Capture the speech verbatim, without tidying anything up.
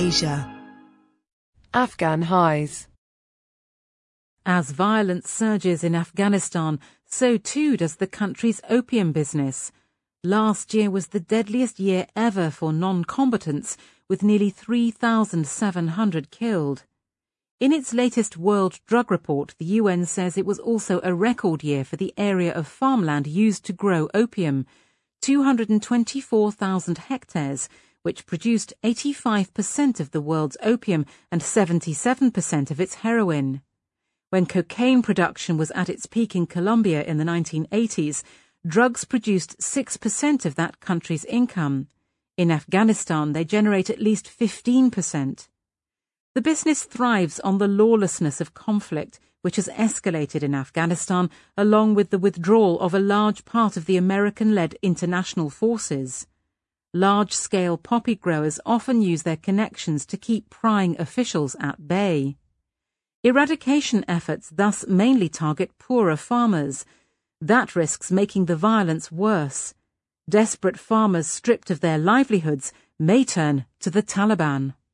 Asia. Afghan highs. As violence surges in Afghanistan, so too does the country's opium business. Last year was the deadliest year ever for non-combatants, with nearly three thousand seven hundred killed. In its latest World Drug Report, the U N says it was also a record year for the area of farmland used to grow opium, two hundred twenty-four thousand hectares, which produced eighty-five percent of the world's opium and seventy-seven percent of its heroin. When cocaine production was at its peak in Colombia in the nineteen eighties, drugs produced six percent of that country's income. In Afghanistan, they generate at least fifteen percent. The business thrives on the lawlessness of conflict, which has escalated in Afghanistan, along with the withdrawal of a large part of the American-led international forces. Large-scale poppy growers often use their connections to keep prying officials at bay. Eradication efforts thus mainly target poorer farmers. That risks making the violence worse. Desperate farmers stripped of their livelihoods may turn to the Taliban.